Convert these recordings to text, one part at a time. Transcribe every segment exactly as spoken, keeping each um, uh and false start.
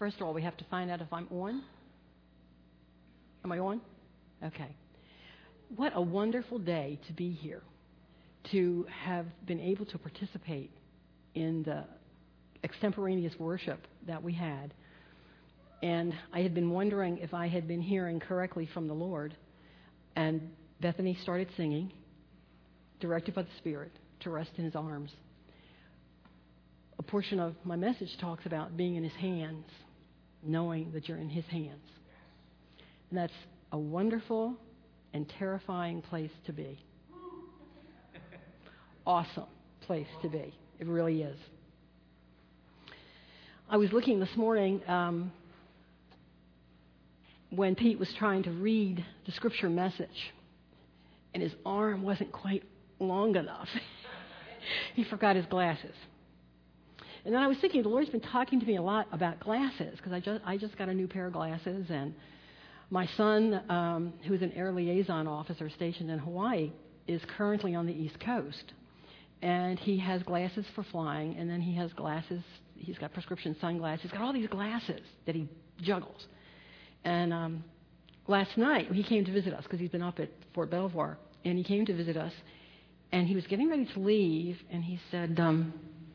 First of all, we have to find out if I'm on. Am I on? Okay. What a wonderful day to be here, to have been able to participate in the extemporaneous worship that we had. And I had been wondering if I had been hearing correctly from the Lord. And Bethany started singing, directed by the Spirit, to rest in His arms. A portion of my message talks about being in His hands, knowing that you're in His hands. And that's a wonderful and terrifying place to be. Awesome place to be. It really is. I was looking this morning um, when Pete was trying to read the scripture message, and his arm wasn't quite long enough. He forgot his glasses. And then I was thinking, the Lord's been talking to me a lot about glasses, because I just, I just got a new pair of glasses, and my son, um, who's an air liaison officer stationed in Hawaii, is currently on the East Coast. And he has glasses for flying, and then he has glasses, he's got prescription sunglasses, he's got all these glasses that he juggles. And um, last night, he came to visit us, because he's been up at Fort Belvoir, and he came to visit us, and he was getting ready to leave, and he said, um,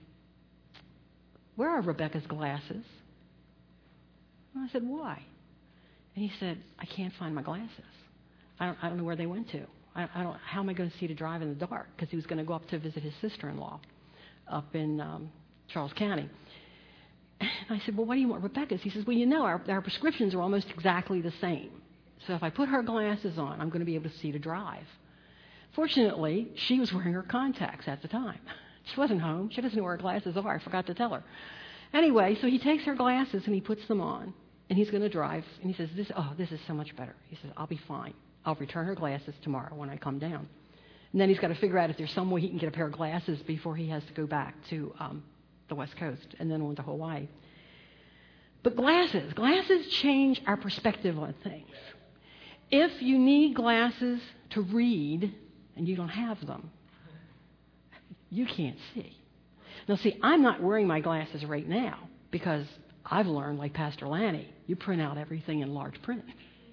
where are Rebecca's glasses? And I said, why? And he said, I can't find my glasses. I don't, I don't know where they went to. I, I don't. How am I going to see to drive in the dark? Because he was going to go up to visit his sister-in-law up in um, Charles County. And I said, well, what do you want Rebecca's? He says, well, you know, our, our prescriptions are almost exactly the same. So if I put her glasses on, I'm going to be able to see to drive. Fortunately, she was wearing her contacts at the time. She wasn't home. She doesn't know where her glasses are. I forgot to tell her. Anyway, so he takes her glasses and he puts them on, and he's going to drive. And he says, "This, oh, this is so much better." He says, "I'll be fine. I'll return her glasses tomorrow when I come down." And then he's got to figure out if there's some way he can get a pair of glasses before he has to go back to um, the West Coast and then on to Hawaii. But glasses, glasses change our perspective on things. If you need glasses to read and you don't have them, you can't see. Now, see, I'm not wearing my glasses right now because I've learned, like Pastor Lanny, you print out everything in large print.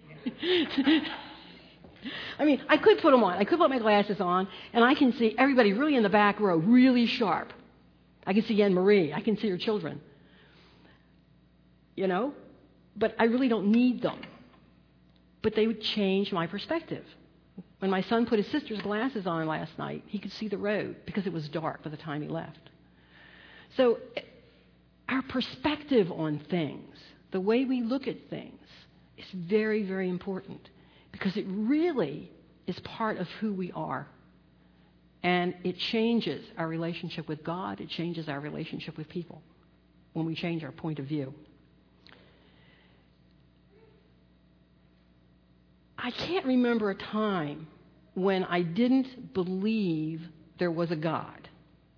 I mean, I could put them on. I could put my glasses on, and I can see everybody really in the back row really sharp. I can see Anne Marie. I can see her children. You know? But I really don't need them. But they would change my perspective. When my son put his sister's glasses on last night, he could see the road because it was dark by the time he left. So our perspective on things, the way we look at things, is very, very important because it really is part of who we are. And it changes our relationship with God. It changes our relationship with people when we change our point of view. I can't remember a time when I didn't believe there was a God.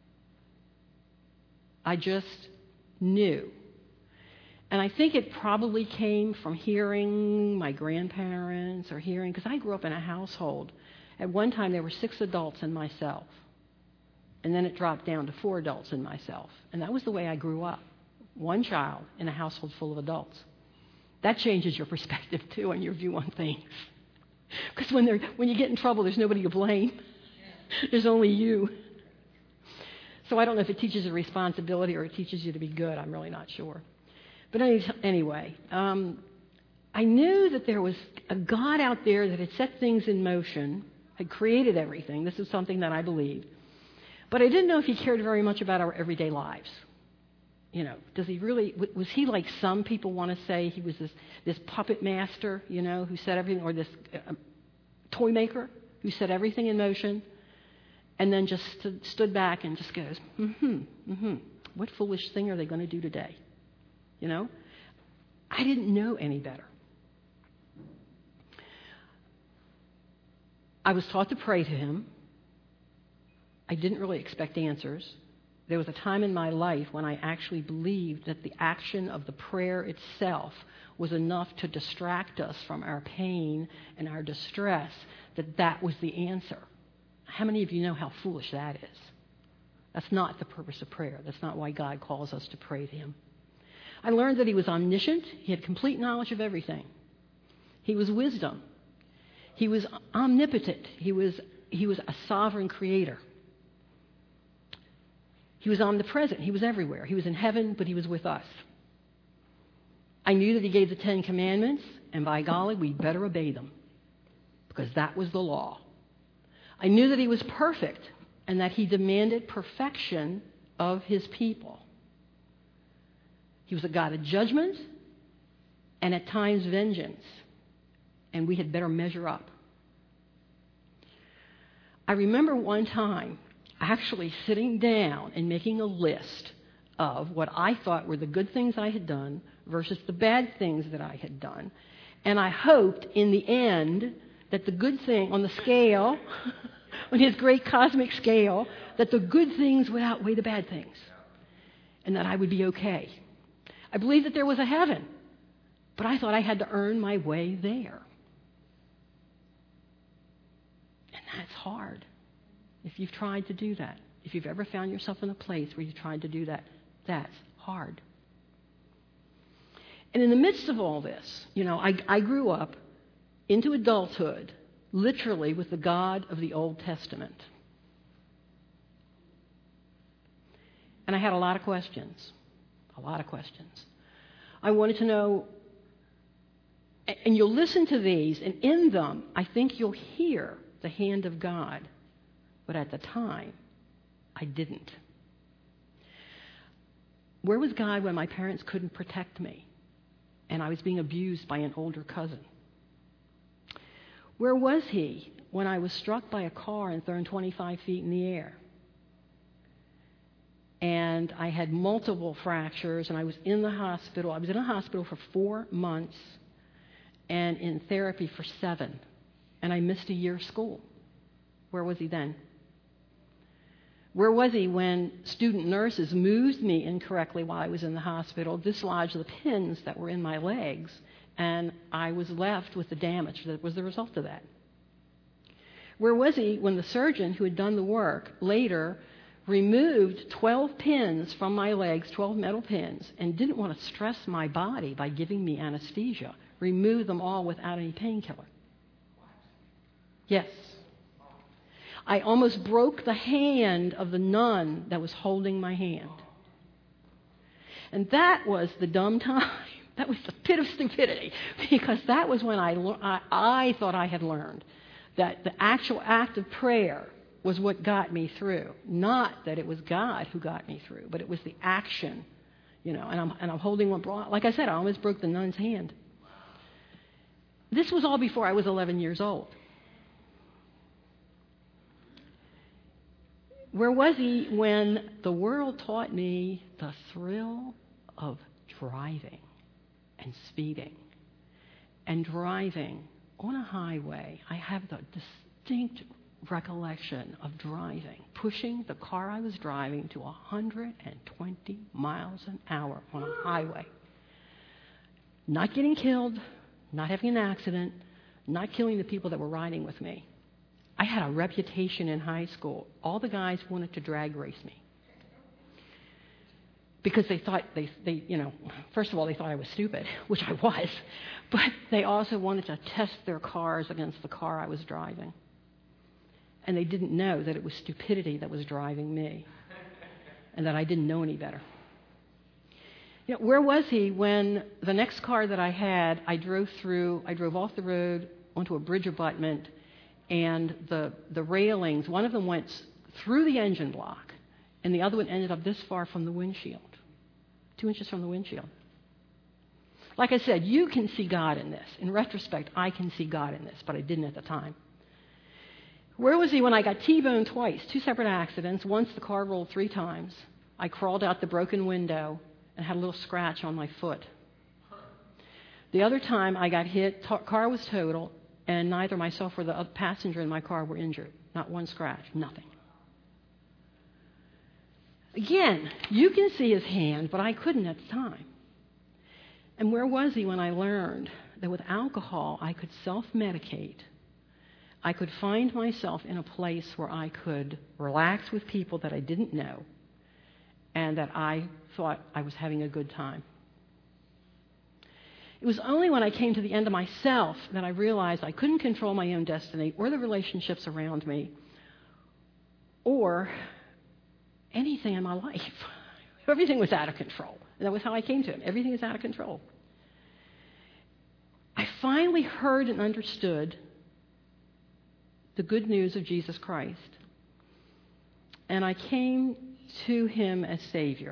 I just knew. And I think it probably came from hearing my grandparents or hearing, because I grew up in a household. At one time, there were six adults and myself. And then it dropped down to four adults and myself. And that was the way I grew up. One child in a household full of adults. That changes your perspective, too, and your view on things. Because when, when you get in trouble, there's nobody to blame. There's only you. So I don't know if it teaches a responsibility or it teaches you to be good. I'm really not sure. But anyway, um, I knew that there was a God out there that had set things in motion, had created everything. This is something that I believed. But I didn't know if he cared very much about our everyday lives. You know, does he really, was he like some people want to say he was this, this puppet master, you know, who set everything, or this uh, toy maker who set everything in motion and then just st- stood back and just goes, mm-hmm, mm-hmm, what foolish thing are they going to do today? You know, I didn't know any better. I was taught to pray to him. I didn't really expect answers. There was a time in my life when I actually believed that the action of the prayer itself was enough to distract us from our pain and our distress, that that was the answer. How many of you know how foolish that is? That's not the purpose of prayer. That's not why God calls us to pray to him. I learned that he was omniscient. He had complete knowledge of everything. He was wisdom. He was omnipotent. He was, he was a sovereign creator. He was omnipresent. He was everywhere. He was in heaven, but he was with us. I knew that he gave the Ten Commandments, and by golly, we'd better obey them, because that was the law. I knew that he was perfect, and that he demanded perfection of his people. He was a God of judgment, and at times vengeance, and we had better measure up. I remember one time actually sitting down and making a list of what I thought were the good things I had done versus the bad things that I had done. And I hoped in the end that the good thing on the scale, on his great cosmic scale, that the good things would outweigh the bad things and that I would be okay. I believed that there was a heaven, but I thought I had to earn my way there. And that's hard if you've tried to do that. If you've ever found yourself in a place where you tried to do that, that's hard. And in the midst of all this, you know, I, I grew up into adulthood literally with the God of the Old Testament. And I had a lot of questions, a lot of questions. I wanted to know, and you'll listen to these, and in them, I think you'll hear the hand of God. But at the time, I didn't. Where was God when my parents couldn't protect me and I was being abused by an older cousin? Where was he when I was struck by a car and thrown twenty-five feet in the air? And I had multiple fractures, and I was in the hospital. I was in a hospital for four months and in therapy for seven. And I missed a year of school. Where was he then? Where was he when student nurses moved me incorrectly while I was in the hospital, dislodged the pins that were in my legs, and I was left with the damage that was the result of that? Where was he when the surgeon who had done the work later removed twelve pins from my legs, twelve metal pins, and didn't want to stress my body by giving me anesthesia, removed them all without any painkiller? Yes. I almost broke the hand of the nun that was holding my hand. And that was the dumb time. That was the pit of stupidity, because that was when I, I, I thought I had learned that the actual act of prayer was what got me through. Not that it was God who got me through, but it was the action, you know, and I'm, and I'm holding one, like I said, I almost broke the nun's hand. This was all before I was eleven years old. Where was he when the world taught me the thrill of driving and speeding and driving on a highway? I have the distinct recollection of driving, pushing the car I was driving to one hundred twenty miles an hour on a highway. Not getting killed, not having an accident, not killing the people that were riding with me. I had a reputation in high school. All the guys wanted to drag race me because they thought they, they, you know, first of all, they thought I was stupid, which I was, but they also wanted to test their cars against the car I was driving. And they didn't know that it was stupidity that was driving me and that I didn't know any better. You know, where was he when the next car that I had, I drove through, I drove off the road onto a bridge abutment, and the, the railings, one of them went through the engine block, and the other one ended up this far from the windshield, two inches from the windshield. Like I said, you can see God in this. In retrospect, I can see God in this, but I didn't at the time. Where was he when I got T-boned twice, two separate accidents? Once the car rolled three times. I crawled out the broken window and had a little scratch on my foot. The other time I got hit, t- car was total, and neither myself or the other passenger in my car were injured. Not one scratch, nothing. Again, you can see his hand, but I couldn't at the time. And where was he when I learned that with alcohol I could self-medicate? I could find myself in a place where I could relax with people that I didn't know and that I thought I was having a good time. It was only when I came to the end of myself that I realized I couldn't control my own destiny or the relationships around me or anything in my life. Everything was out of control. And that was how I came to it. Everything is out of control. I finally heard and understood the good news of Jesus Christ. And I came to him as Savior.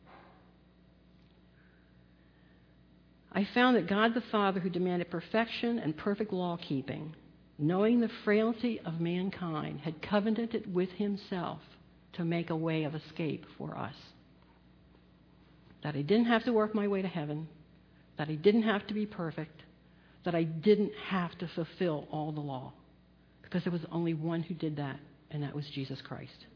I found that God the Father, who demanded perfection and perfect law-keeping, knowing the frailty of mankind, had covenanted with himself to make a way of escape for us. That I didn't have to work my way to heaven, that I didn't have to be perfect, that I didn't have to fulfill all the law, because there was only one who did that, and that was Jesus Christ.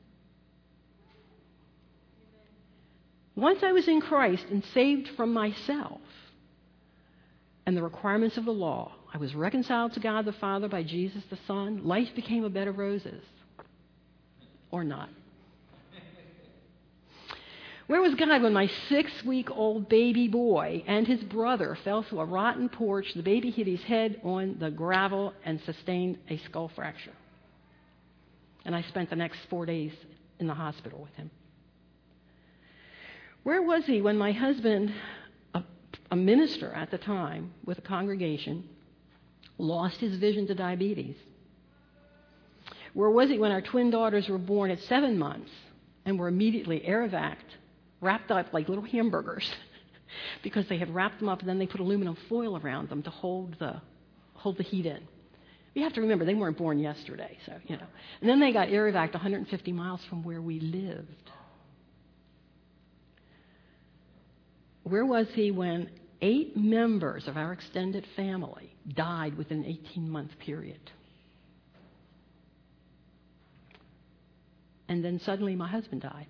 Once I was in Christ and saved from myself and the requirements of the law, I was reconciled to God the Father by Jesus the Son. Life became a bed of roses. Or not. Where was God when my six-week-old baby boy and his brother fell through a rotten porch? The baby hit his head on the gravel and sustained a skull fracture. And I spent the next four days in the hospital with him. Where was he when my husband, a, a minister at the time with a congregation, lost his vision to diabetes? Where was he when our twin daughters were born at seven months and were immediately air-evac'd, wrapped up like little hamburgers because they had wrapped them up and then they put aluminum foil around them to hold the hold the heat in? You have to remember, they weren't born yesterday, so, you know. And then they got air-evac'd one hundred fifty miles from where we lived. Where was he when eight members of our extended family died within an eighteen-month period? And then suddenly my husband died,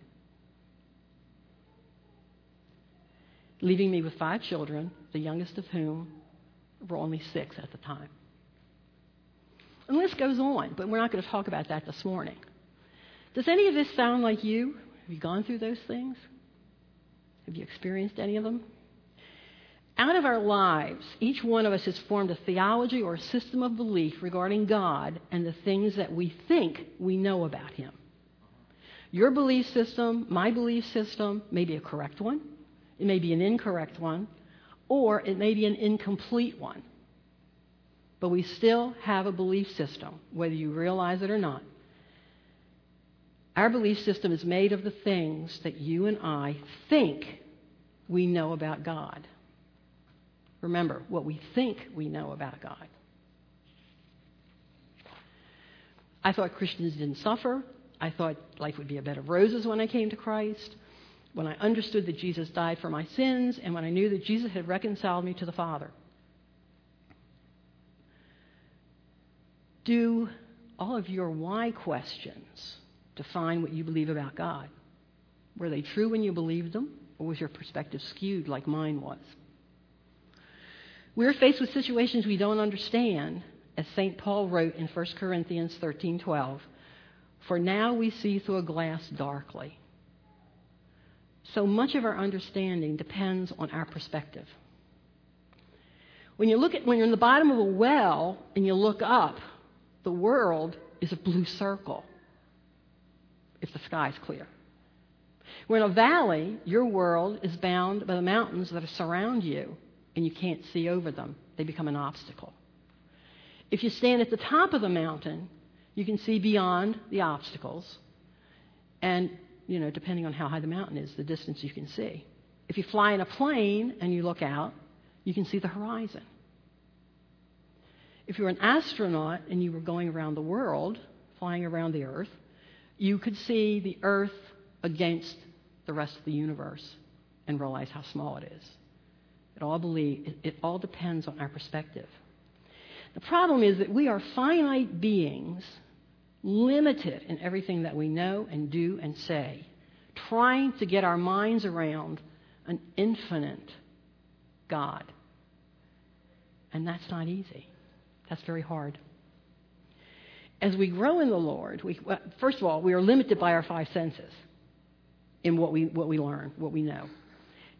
leaving me with five children, the youngest of whom were only six at the time. And the list goes on, but we're not going to talk about that this morning. Does any of this sound like you? Have you gone through those things? Have you experienced any of them? Out of our lives, each one of us has formed a theology or a system of belief regarding God and the things that we think we know about him. Your belief system, my belief system, may be a correct one, it may be an incorrect one, or it may be an incomplete one. But we still have a belief system, whether you realize it or not. Our belief system is made of the things that you and I think we know about God. Remember, what we think we know about God. I thought Christians didn't suffer. I thought life would be a bed of roses when I came to Christ, when I understood that Jesus died for my sins, and when I knew that Jesus had reconciled me to the Father. Do all of your why questions define what you believe about God? Were they true when you believed them, or was your perspective skewed like mine was? We're faced with situations we don't understand, as Saint Paul wrote in First Corinthians thirteen twelve, "For now we see through a glass darkly." So much of our understanding depends on our perspective. When you look at, when you're in the bottom of a well and you look up, the world is a blue circle if the sky's clear. When in a valley, your world is bound by the mountains that surround you, and you can't see over them. They become an obstacle. If you stand at the top of the mountain, you can see beyond the obstacles, and, you know, depending on how high the mountain is, the distance you can see. If you fly in a plane and you look out, you can see the horizon. If you're an astronaut and you were going around the world, flying around the Earth, you could see the Earth against the rest of the universe and realize how small it is. It all believe, it, it all depends on our perspective. The problem is that we are finite beings, limited in everything that we know and do and say, trying to get our minds around an infinite God. And that's not easy. That's very hard. As we grow in the Lord, we, well, first of all, we are limited by our five senses in what we, what we learn, what we know.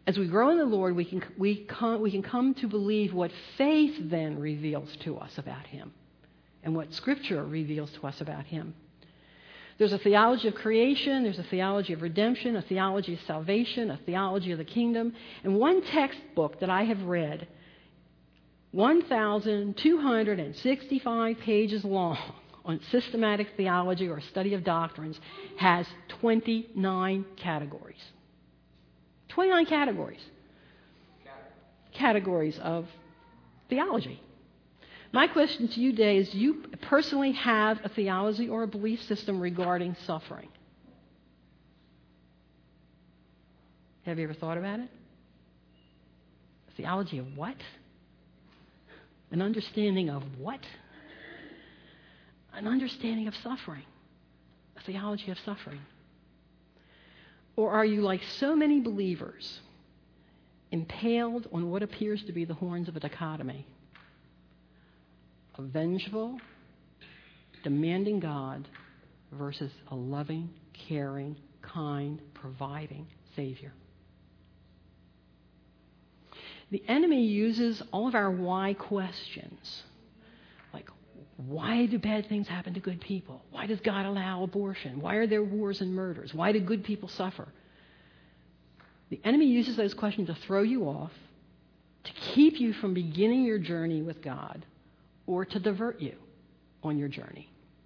As we grow in the Lord, we can, we, come, we can come to believe what faith then reveals to us about Him and what Scripture reveals to us about Him. There's a theology of creation, there's a theology of redemption, a theology of salvation, a theology of the kingdom. And one textbook that I have read, one thousand two hundred sixty-five pages long, on systematic theology or study of doctrines, has twenty-nine categories. twenty-nine categories. Categories of theology. My question to you today is, do you personally have a theology or a belief system regarding suffering? Have you ever thought about it? A theology of what? An understanding of what? An understanding of suffering. A theology of suffering. Or are you, like so many believers, impaled on what appears to be the horns of a dichotomy? A vengeful, demanding God versus a loving, caring, kind, providing Savior. The enemy uses all of our why questions. Like, why do bad things happen to good people? Why does God allow abortion? Why are there wars and murders? Why do good people suffer? The enemy uses those questions to throw you off, to keep you from beginning your journey with God, or to divert you on your journey.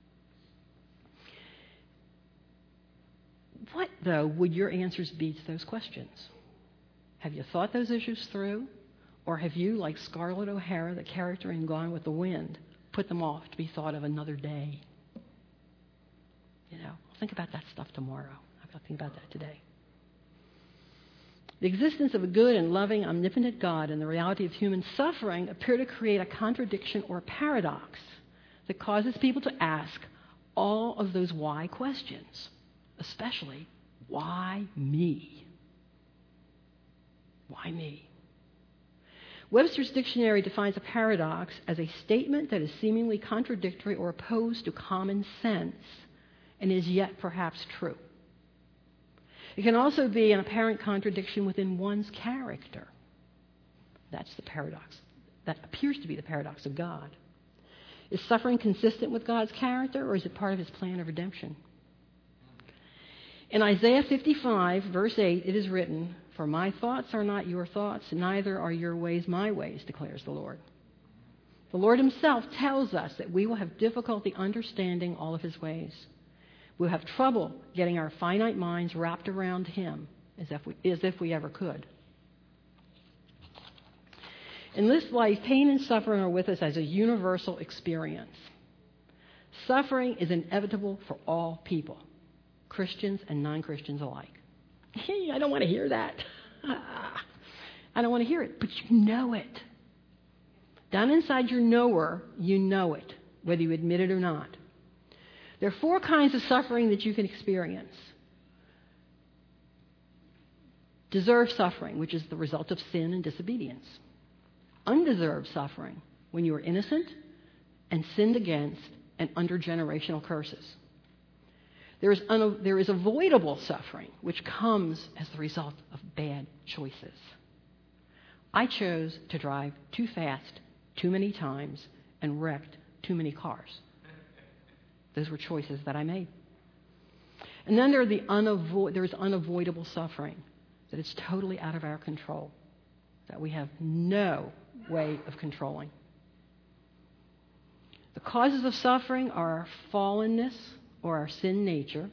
What, though, would your answers be to those questions? Have you thought those issues through? Or have you, like Scarlett O'Hara, the character in Gone with the Wind, put them off to be thought of another day? You know, I'll think about that stuff tomorrow. I'll think about that today. The existence of a good and loving, omnipotent God and the reality of human suffering appear to create a contradiction or paradox that causes people to ask all of those why questions, especially, why me? Why me? Webster's dictionary defines a paradox as a statement that is seemingly contradictory or opposed to common sense and is yet perhaps true. It can also be an apparent contradiction within one's character. That's the paradox. That appears to be the paradox of God. Is suffering consistent with God's character, or is it part of His plan of redemption? In Isaiah fifty-five, verse eight, it is written, "For my thoughts are not your thoughts, neither are your ways my ways, declares the Lord." The Lord Himself tells us that we will have difficulty understanding all of His ways. We'll have trouble getting our finite minds wrapped around Him as if we, as if we ever could. In this life, pain and suffering are with us as a universal experience. Suffering is inevitable for all people, Christians and non-Christians alike. Hey, I don't want to hear that. I don't want to hear it, but you know it. Down inside your knower, you know it, whether you admit it or not. There are four kinds of suffering that you can experience. Deserved suffering, which is the result of sin and disobedience. Undeserved suffering, when you are innocent and sinned against and under generational curses. There is, un- there is avoidable suffering, which comes as the result of bad choices. I chose to drive too fast too many times and wrecked too many cars. Those were choices that I made. And then there, are the unavo- there is unavoidable suffering, that it's totally out of our control, that we have no way of controlling. The causes of suffering are our fallenness or our sin nature.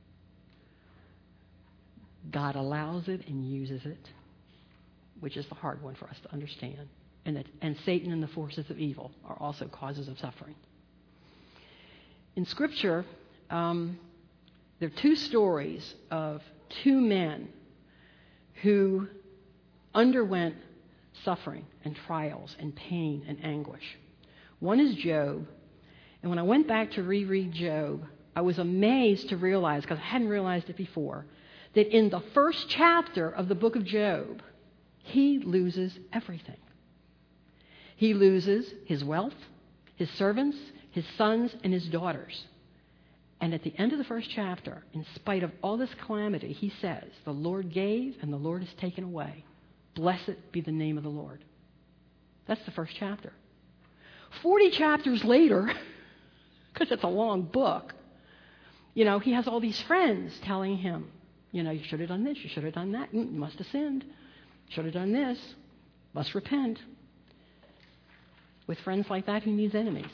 God allows it and uses it, which is the hard one for us to understand. And, that, and Satan and the forces of evil are also causes of suffering. In Scripture, um, there are two stories of two men who underwent suffering and trials and pain and anguish. One is Job, and when I went back to reread Job, I was amazed to realize, because I hadn't realized it before, that in the first chapter of the book of Job, he loses everything. He loses his wealth, his servants, his sons, and his daughters. And at the end of the first chapter, in spite of all this calamity, he says, "The Lord gave and the Lord has taken away." Blessed be the name of the Lord. That's the first chapter. Forty chapters later, because it's a long book, you know, he has all these friends telling him, you know, you should have done this, you should have done that, you must have sinned, should have done this, must repent. With friends like that, who needs enemies?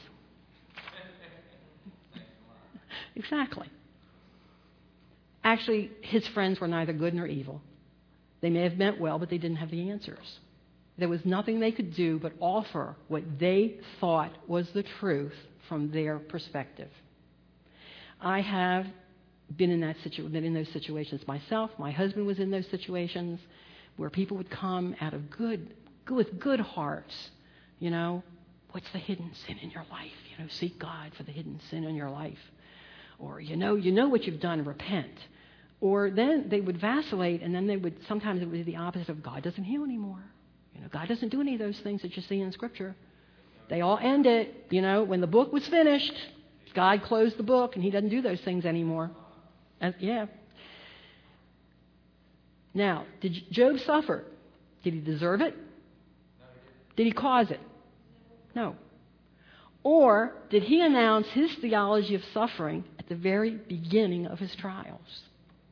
Exactly. Actually, his friends were neither good nor evil. They may have meant well, but they didn't have the answers. There was nothing they could do but offer what they thought was the truth from their perspective. I have been in that situ- been in those situations myself. My husband was in those situations where people would come out of good, with good hearts. You know, what's the hidden sin in your life? You know, seek God for the hidden sin in your life. Or, you know, you know what you've done, repent. Or then they would vacillate, and then they would, sometimes it would be the opposite of God doesn't heal anymore. You know, God doesn't do any of those things that you see in Scripture. They all end it, you know, when the book was finished, God closed the book, and he doesn't do those things anymore. And, yeah. Now, did Job suffer? Did he deserve it? Did he cause it? No. Or did he announce his theology of suffering at the very beginning of his trials?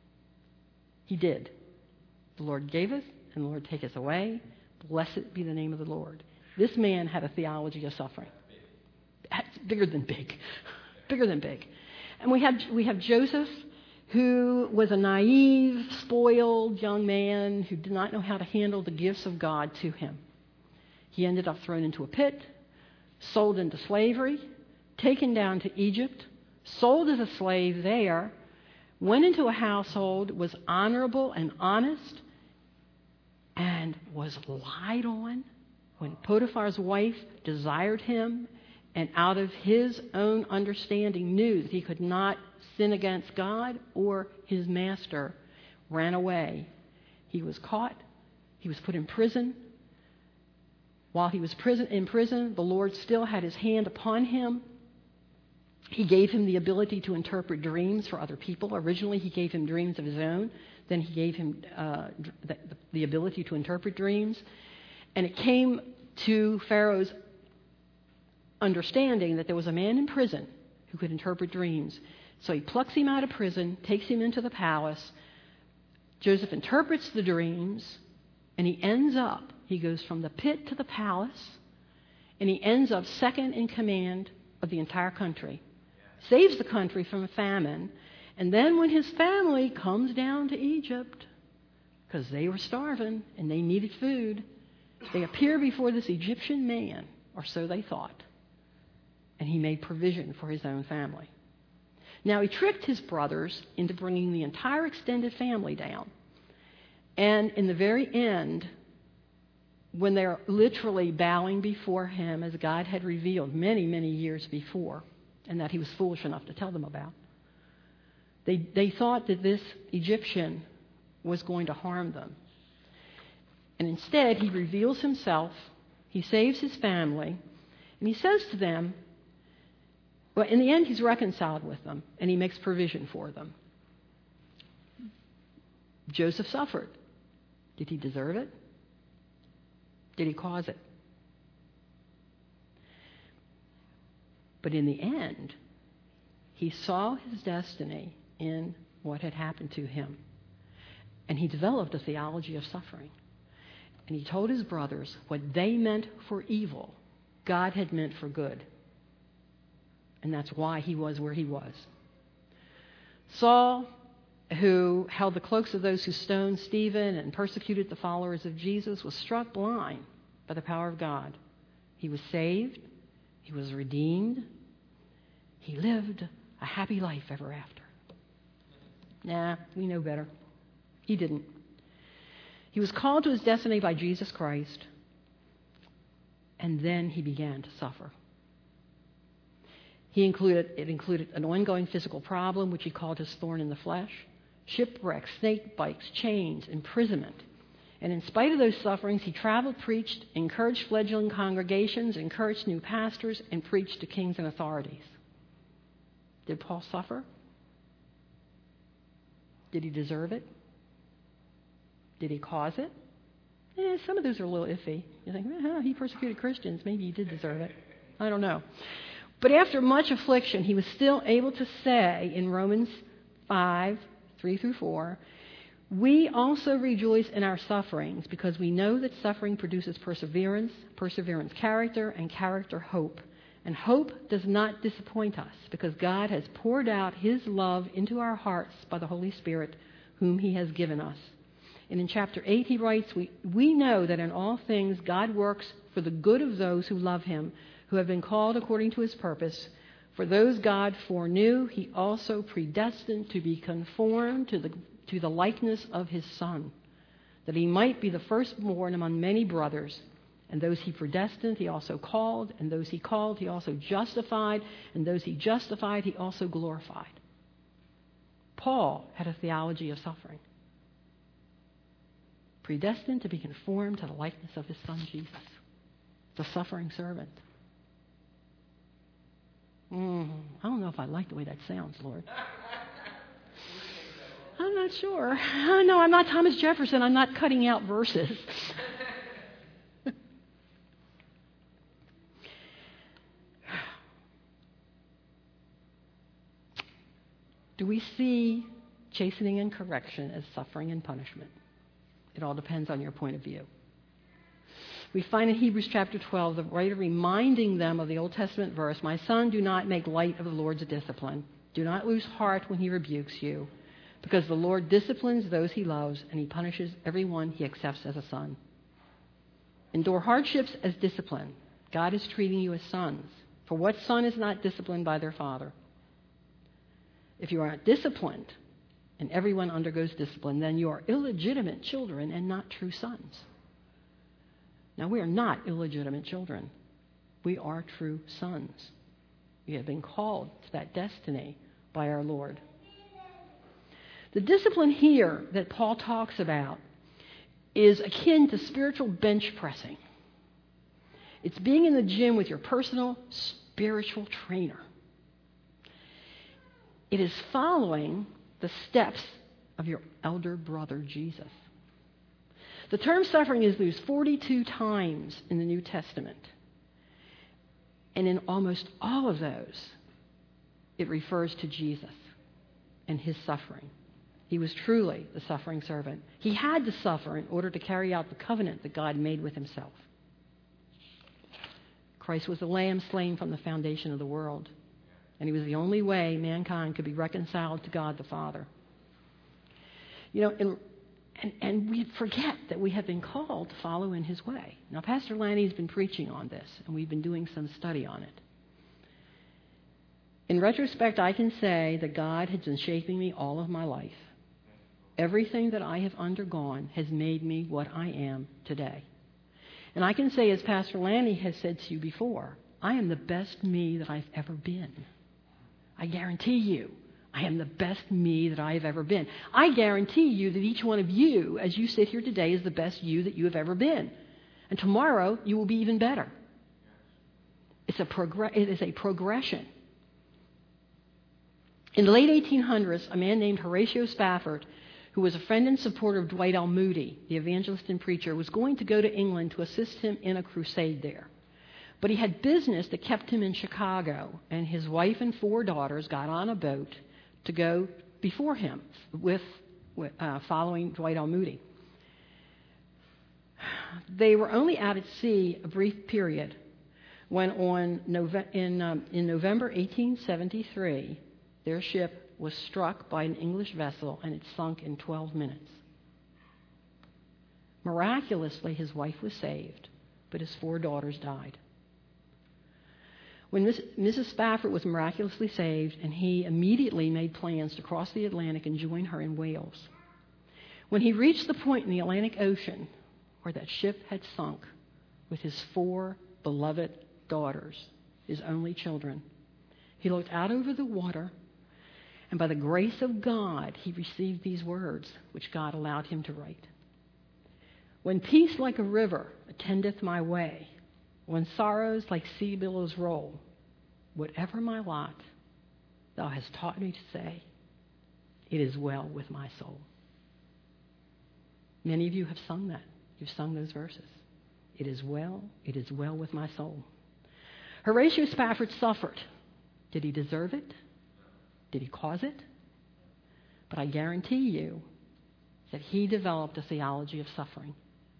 He did. The Lord gaveth, and the Lord taketh away. Blessed be the name of the Lord. This man had a theology of suffering. That's bigger than big. Bigger than big. And we have, we have Joseph, who was a naive, spoiled young man who did not know how to handle the gifts of God to him. He ended up thrown into a pit, sold into slavery, taken down to Egypt, sold as a slave there, went into a household, was honorable and honest, and was lied on when Potiphar's wife desired him, and out of his own understanding knew that he could not sin against God or his master, ran away. He was caught. He was put in prison. While he was prison, in prison, the Lord still had his hand upon him. He gave him the ability to interpret dreams for other people. Originally, he gave him dreams of his own. Then he gave him uh, the, the ability to interpret dreams. And it came to Pharaoh's understanding that there was a man in prison who could interpret dreams. So he plucks him out of prison, takes him into the palace. Joseph interprets the dreams, and he ends up, he goes from the pit to the palace, and he ends up second in command of the entire country. Saves the country from a famine. And then when his family comes down to Egypt, because they were starving and they needed food, they appear before this Egyptian man, or so they thought. And he made provision for his own family. Now, he tricked his brothers into bringing the entire extended family down. And in the very end, when they're literally bowing before him, as God had revealed many, many years before, and that he was foolish enough to tell them about, they, they thought that this Egyptian was going to harm them. And instead, he reveals himself, he saves his family, and he says to them, well, in the end, he's reconciled with them, and he makes provision for them. Joseph suffered. Did he deserve it? Did he cause it? But in the end, he saw his destiny in what had happened to him. And he developed a theology of suffering. And he told his brothers what they meant for evil, God had meant for good. And that's why he was where he was. Saul, who held the cloaks of those who stoned Stephen and persecuted the followers of Jesus, was struck blind by the power of God. He was saved. He was redeemed. He lived a happy life ever after. Nah, we know better. He didn't. He was called to his destiny by Jesus Christ, and then he began to suffer. He included, it included an ongoing physical problem, which he called his thorn in the flesh, shipwrecks, snake bites, chains, imprisonment. And in spite of those sufferings, he traveled, preached, encouraged fledgling congregations, encouraged new pastors, and preached to kings and authorities. Did Paul suffer? Did he deserve it? Did he cause it? eh, some of those are a little iffy. You think, well, he persecuted Christians. Maybe he did deserve it. I don't know. But after much affliction, he was still able to say in Romans five, three through four, we also rejoice in our sufferings because we know that suffering produces perseverance, perseverance character, and character hope. And hope does not disappoint us because God has poured out his love into our hearts by the Holy Spirit whom he has given us. And in chapter eight he writes, we, we know that in all things God works for the good of those who love him, who have been called according to his purpose. For those God foreknew, he also predestined to be conformed to the, to the likeness of his Son, that he might be the firstborn among many brothers. And those he predestined, he also called. And those he called, he also justified. And those he justified, he also glorified. Paul had a theology of suffering. Predestined to be conformed to the likeness of his Son, Jesus. The suffering servant. Mm, I don't know if I like the way that sounds, Lord. I'm not sure. No, I'm not Thomas Jefferson. I'm not cutting out verses. Do we see chastening and correction as suffering and punishment? It all depends on your point of view. We find in Hebrews chapter twelve the writer reminding them of the Old Testament verse, my son, do not make light of the Lord's discipline. Do not lose heart when he rebukes you, because the Lord disciplines those he loves, and he punishes everyone he accepts as a son. Endure hardships as discipline. God is treating you as sons. For what son is not disciplined by their father? If you are disciplined, and everyone undergoes discipline, then you are illegitimate children and not true sons. Now, we are not illegitimate children. We are true sons. We have been called to that destiny by our Lord. The discipline here that Paul talks about is akin to spiritual bench pressing. It's being in the gym with your personal spiritual trainer. It is following the steps of your elder brother, Jesus. The term suffering is used forty-two times in the New Testament. And in almost all of those, it refers to Jesus and his suffering. He was truly the suffering servant. He had to suffer in order to carry out the covenant that God made with himself. Christ was the lamb slain from the foundation of the world. And he was the only way mankind could be reconciled to God the Father. You know, and, and, and we forget that we have been called to follow in his way. Now, Pastor Lanny's been preaching on this, and we've been doing some study on it. In retrospect, I can say that God has been shaping me all of my life. Everything that I have undergone has made me what I am today. And I can say, as Pastor Lanny has said to you before, I am the best me that I've ever been. I guarantee you, I am the best me that I have ever been. I guarantee you that each one of you, as you sit here today, is the best you that you have ever been. And tomorrow, you will be even better. It's a progr- it is a progression. In the late eighteen hundreds, a man named Horatio Spafford, who was a friend and supporter of Dwight L. Moody, the evangelist and preacher, was going to go to England to assist him in a crusade there. But he had business that kept him in Chicago, and his wife and four daughters got on a boat to go before him with, with uh, following Dwight L. Moody. They were only out at sea a brief period when on Nove- in, um, in November eighteen seventy-three, their ship was struck by an English vessel and it sunk in twelve minutes. Miraculously, his wife was saved, but his four daughters died. When Missus Spafford was miraculously saved, and he immediately made plans to cross the Atlantic and join her in Wales. When he reached the point in the Atlantic Ocean where that ship had sunk with his four beloved daughters, his only children, he looked out over the water, and by the grace of God, he received these words, which God allowed him to write. When peace like a river attendeth my way, when sorrows like sea billows roll, whatever my lot, thou hast taught me to say, it is well with my soul. Many of you have sung that You've sung those verses. It is well, it is well with my soul. Horatio Spafford suffered. Did he deserve it? Did he cause it? But I guarantee you that he developed a theology of suffering.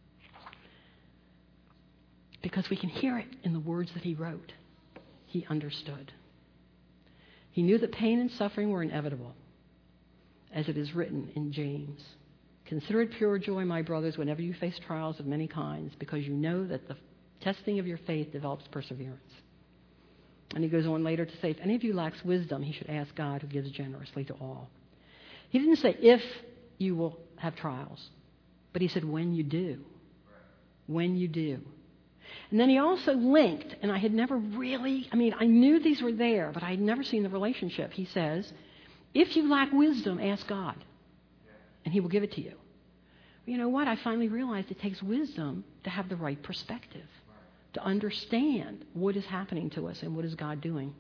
Because we can hear it in the words that he wrote. He understood. He knew that pain and suffering were inevitable, as it is written in James. Consider it pure joy, my brothers, whenever you face trials of many kinds, because you know that the testing of your faith develops perseverance. And he goes on later to say, if any of you lacks wisdom, he should ask God, who gives generously to all. He didn't say if you will have trials, but he said when you do. When you do. And then he also linked, and I had never really, I mean, I knew these were there, but I had never seen the relationship. He says, if you lack wisdom, ask God, and he will give it to you. You know what? I finally realized it takes wisdom to have the right perspective, to understand what is happening to us and what is God doing.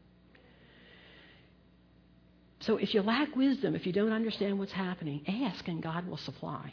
So if you lack wisdom, if you don't understand what's happening, ask and God will supply.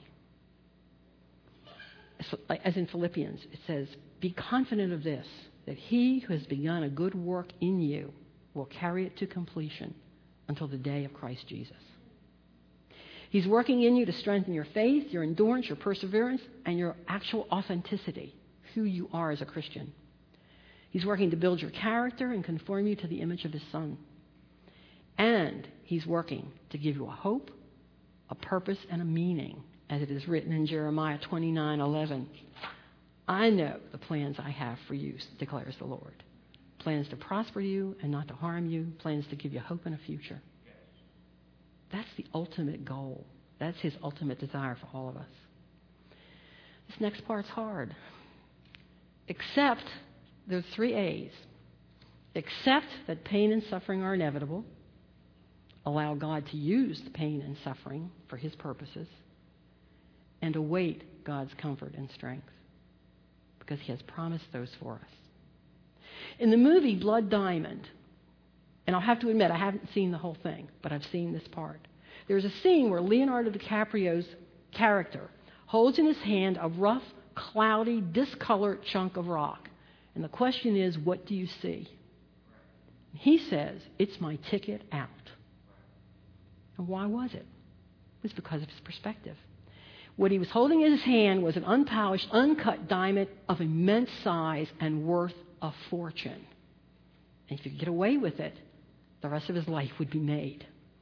As in Philippians, it says, be confident of this, that he who has begun a good work in you will carry it to completion until the day of Christ Jesus. He's working in you to strengthen your faith, your endurance, your perseverance, and your actual authenticity, who you are as a Christian. He's working to build your character and conform you to the image of his Son. And he's working to give you a hope, a purpose, and a meaning, as it is written in Jeremiah twenty-nine eleven. I know the plans I have for you, declares the Lord. Plans to prosper you and not to harm you, plans to give you hope and a future. That's the ultimate goal. That's his ultimate desire for all of us. This next part's hard. Accept, there's three A's. Accept that pain and suffering are inevitable. Allow God to use the pain and suffering for his purposes. And await God's comfort and strength, because he has promised those for us. In the movie Blood Diamond, and I'll have to admit I haven't seen the whole thing, but I've seen this part. There's a scene where Leonardo DiCaprio's character holds in his hand a rough, cloudy, discolored chunk of rock. And the question is, what do you see? He says, it's my ticket out. And why was it? It was because of his perspective. What he was holding in his hand was an unpolished, uncut diamond of immense size and worth a fortune. And if he could get away with it, the rest of his life would be made.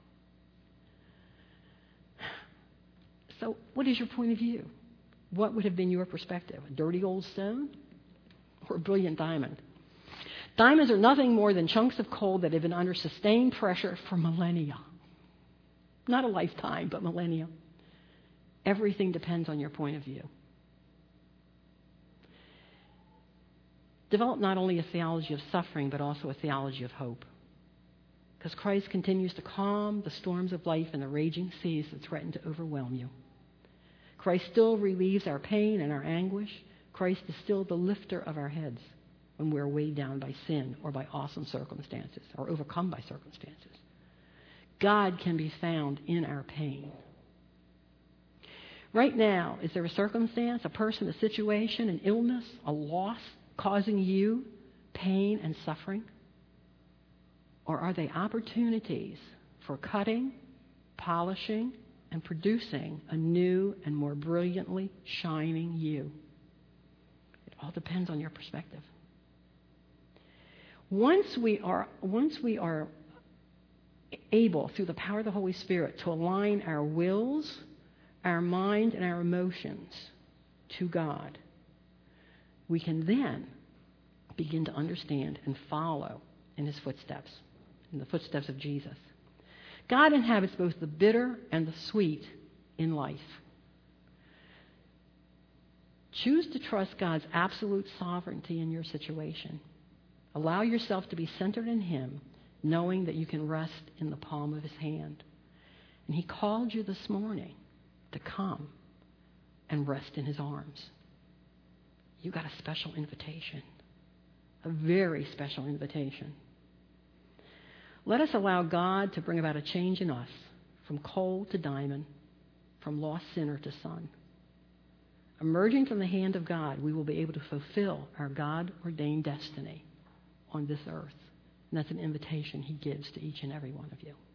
So what is your point of view? What would have been your perspective? A dirty old stone or a brilliant diamond? Diamonds are nothing more than chunks of coal that have been under sustained pressure for millennia. Not a lifetime, but millennia. Everything depends on your point of view. Develop not only a theology of suffering, but also a theology of hope. Because Christ continues to calm the storms of life and the raging seas that threaten to overwhelm you. Christ still relieves our pain and our anguish. Christ is still the lifter of our heads when we're weighed down by sin or by awesome circumstances or overcome by circumstances. God can be found in our pain. Right now, is there a circumstance, a person, a situation, an illness, a loss causing you pain and suffering? Or are they opportunities for cutting, polishing, and producing a new and more brilliantly shining you? It all depends on your perspective. Once we are, once we are able, through the power of the Holy Spirit, to align our wills, our mind, and our emotions to God, we can then begin to understand and follow in his footsteps, in the footsteps of Jesus. God inhabits both the bitter and the sweet in life. Choose to trust God's absolute sovereignty in your situation. Allow yourself to be centered in him, knowing that you can rest in the palm of his hand. And he called you this morning to come and rest in his arms. You got a special invitation, a very special invitation. Let us allow God to bring about a change in us, from coal to diamond, from lost sinner to son. emerging from the hand of God, we will be able to fulfill our God-ordained destiny on this earth. And that's an invitation he gives to each and every one of you.